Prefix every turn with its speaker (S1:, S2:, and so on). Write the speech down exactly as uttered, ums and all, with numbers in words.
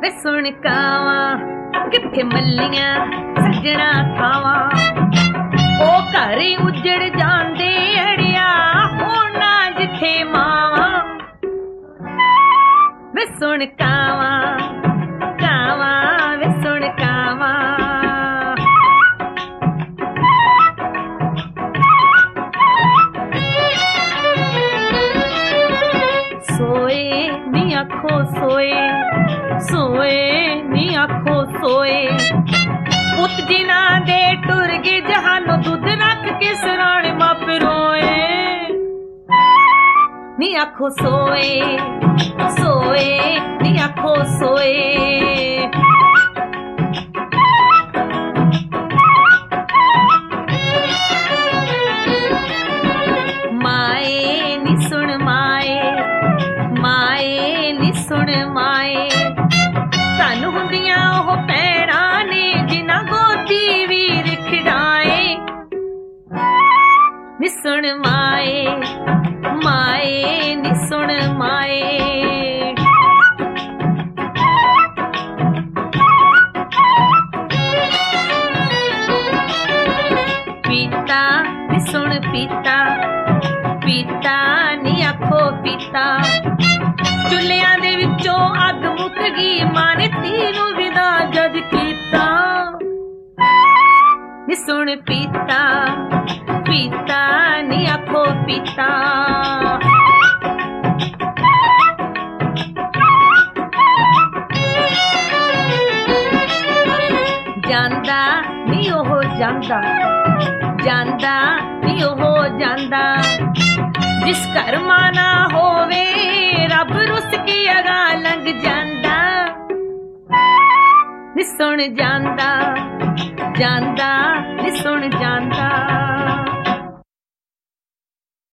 S1: वे सुन कावा किथे मल्लियां सजना खावा ओ घर उजड़ जांदे अड़िया होना जिथे मावा वे सुन कावा कावा वे सुन कावा सोए नी आखो सोए सोए नी आखो सोए पुत जिना दे टुर गए जहानो दूध रख के सराणे माप रोए नी आखो सोए सोए नी आखो सोए माए नी सुन माए माए नी सुन माए सानू हुंदियां ओह भैणा ने जिन्हां गोदी वीर खिडाए नी सुन माए माए नी सुन माए पीता नी सुन पीता पीता नी आखो पीता चुलियां दे विचों अग मुक गई मां ने तीनों विदा जद कीता नी सुन पीता पीता नी आखो पीता जांदा नी ओह जांदा जांदा नी ओह जांदा जिस घर मां ना होवे रब रुस के अगा लंघ जांदा नी सुन जांदा जांदा नी सुन जांदा।